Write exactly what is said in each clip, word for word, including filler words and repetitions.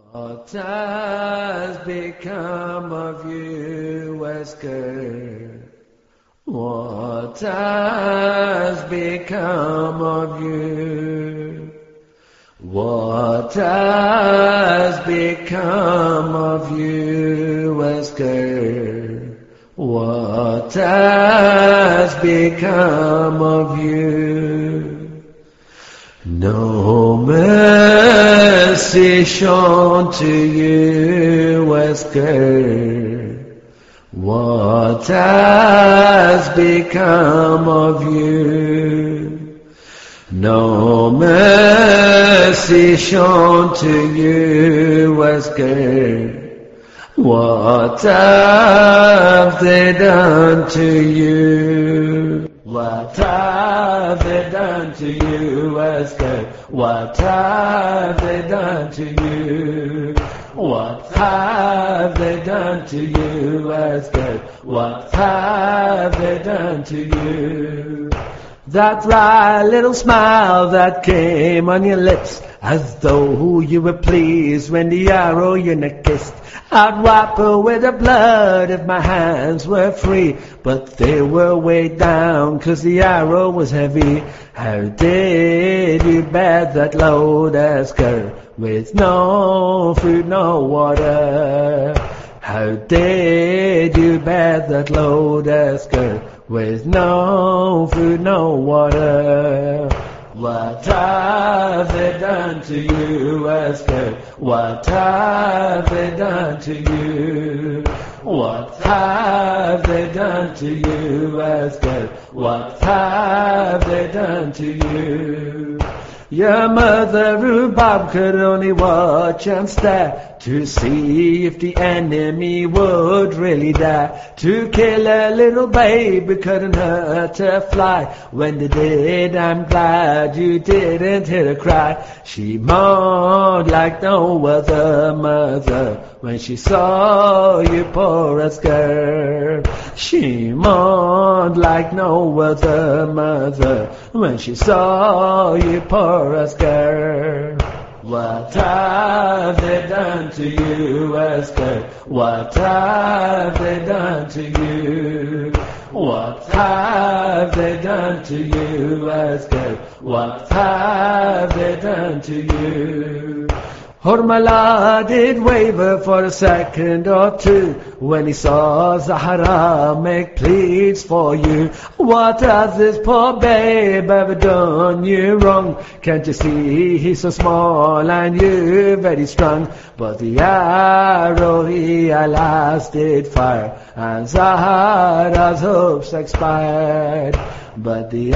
What has become of you, Wesker? What has become of you? What has become of you, Wesker? What has become of you? No mercy shown to you, Wesker. What has become of you? No mercy shown to you, Wesker. What have they done to you? What have they done to you, Wesker? What have they done to you? What have they done to you, Wesker? What have they done to you? That wry little smile that came on your lips, as though you were pleased when the arrow you neck kissed. I'd wipe away the blood if my hands were free, but they were weighed down 'cause the arrow was heavy. How did you bear that load, Wesker, with no food, no water? How did you bear that load, Wesker, with no food, no water? What have they done to you, Wesker? What have they done to you? What have they done to you, Wesker? What have they done to you? Your mother, Rhubarb, could only watch and stare to see if the enemy would really dare to kill a little baby. Couldn't hurt her fly. When they did, I'm glad you didn't hear her cry. She mourned like no other mother when she saw you, poor Wesker. She mourned like no other mother when she saw you, poor Wesker. What have they done to you, Wesker? What have they done to you? What have they done to you, Wesker? What have they done to you? Hormala did waver for a second or two when he saw Zahara make pleas for you. What has this poor babe ever done you wrong? Can't you see he's so small and you very strong? But the arrow he at last did fire, and Zahara's hopes expired. But the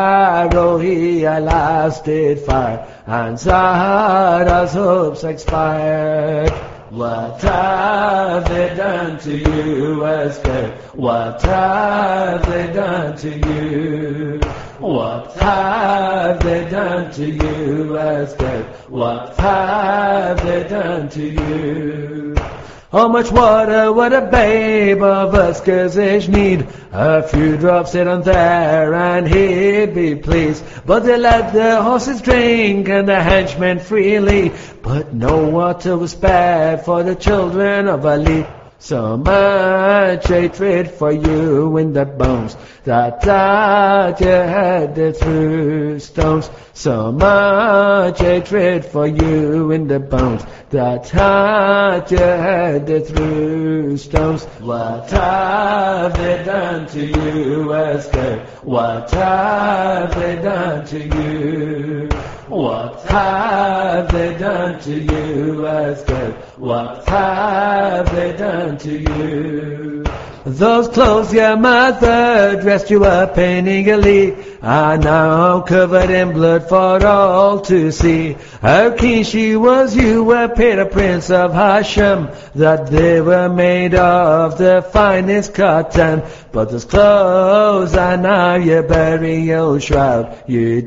arrow he at last did fire, and Zahara's hopes expired. What have they done to you, Wesker? What have they done to you? What have they done to you, Wesker? What have they done to you? How much water would a babe of Wesker's age need? A few drops here and there and he'd be pleased. But they let the horses drink and the henchmen freely, but no water was spared for the children of Ali. So much hatred for you in the bones that that you had it through stones. So much hatred for you in the bones that that you had it through stones. What have they done to you, Wesker? What have they done to you? What have they done to you, Wesker? What have they done to you? Those clothes your mother dressed you up in eagerly are now covered in blood for all to see. How keen she was you were paid a prince of Hashem, that they were made of the finest cotton. But those clothes are now your burial shroud. You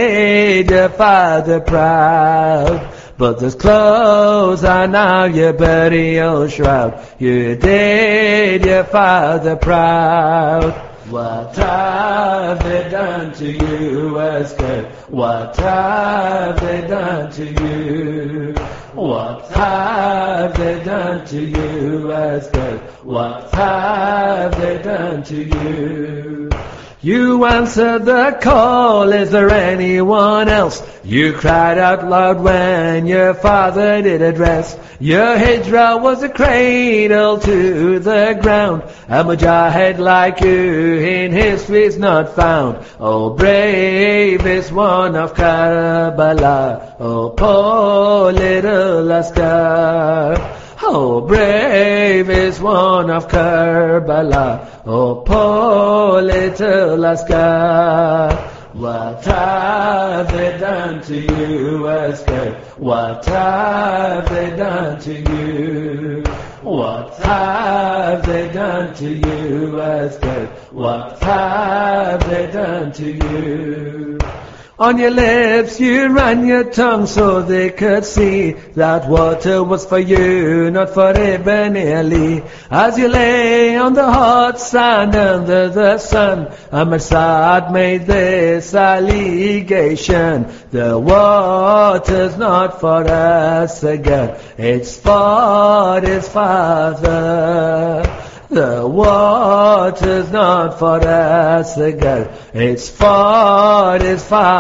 did your father proud. But those clothes are now your burial shroud. You did your father proud. What have they done to you, Wesker? What have they done to you? What have they done to you, Wesker? What have they done to you? You answered the call, is there anyone else? You cried out loud when your father did address. Your hijra was a cradle to the ground. A mujahid like you in history's not found. Oh, bravest one of Karbala. Oh, poor little Askar. Oh, bravest one of Karbala. Oh, poor little Askar. What have they done to you, Askar? What have they done to you? What have they done to you, Askar? What have they done to you? On your lips you ran your tongue so they could see that water was for you, not for Ibn Ali. As you lay on the hot sand under the sun, Ahmad Saad made this allegation: the water's not for us again, it's for his father. The water's not for us again, it's for his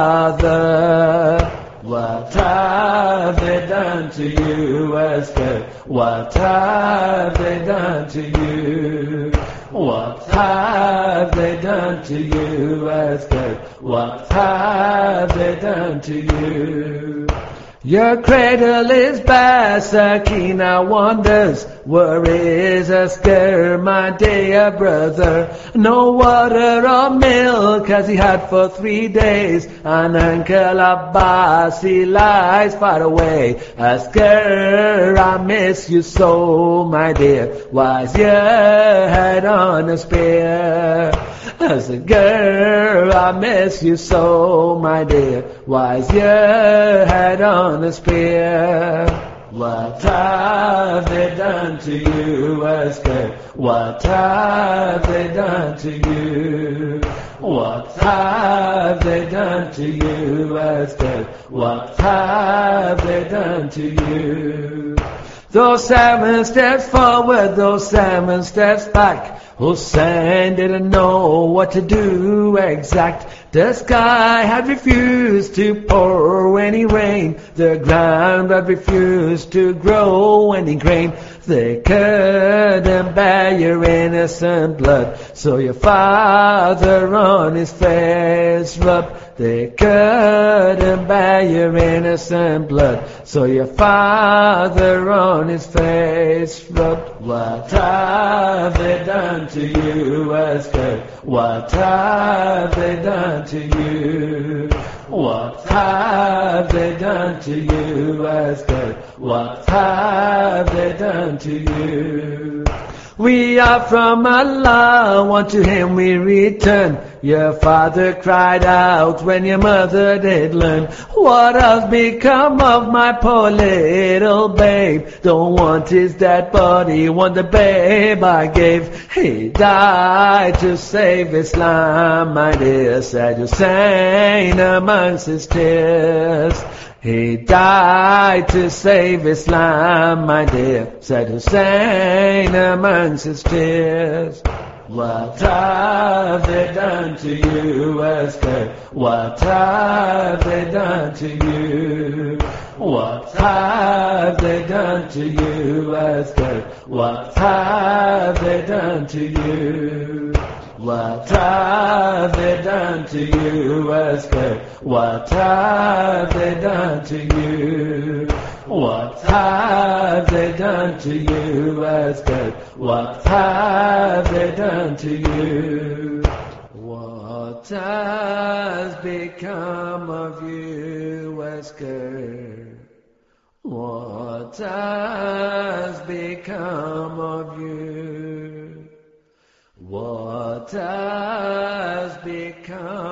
father. What have they done to you, Esther? What have they done to you? What have they done to you, Esther? What have they done to you? Your cradle is bare, Sakina wonders, where is Askar, my dear brother? No water or milk has he had for three days, and Uncle Abbas, he lies far away. Askar, I miss you so, my dear, why's your head on a spear? Askar, I miss you so, my dear, why's your head on a spear? What have they done to you, Askar? What have they done to you? What have they done to you, Askar? What have they done to you? Those seven steps forward, those seven steps back. Hussein didn't know what to do exact. The sky had refused to pour any rain. The ground had refused to grow any grain. They couldn't bear your innocent blood, so your father on his face rubbed. They couldn't bear your innocent blood, so your father on his face rubbed. What have they done to you, Esther? What have they done to you? What have they done to you, Esther? What have they done to you? We are from Allah, one to Him we return. Your father cried out when your mother did learn. What has become of my poor little babe? Don't want his dead body, want the babe I gave. He died to save Islam, my dear, said Hussein amongst his tears. He died to save Islam, my dear, said Hussein amongst his tears. What have they done to you, Esther? What have they done to you? What have they done to you, Esther? What have they done to you? What have they done to you, Esther? What have they done to you? What have they done to you, Esther? What have they done to you? What has become of you, Esther? What has become of you? What has become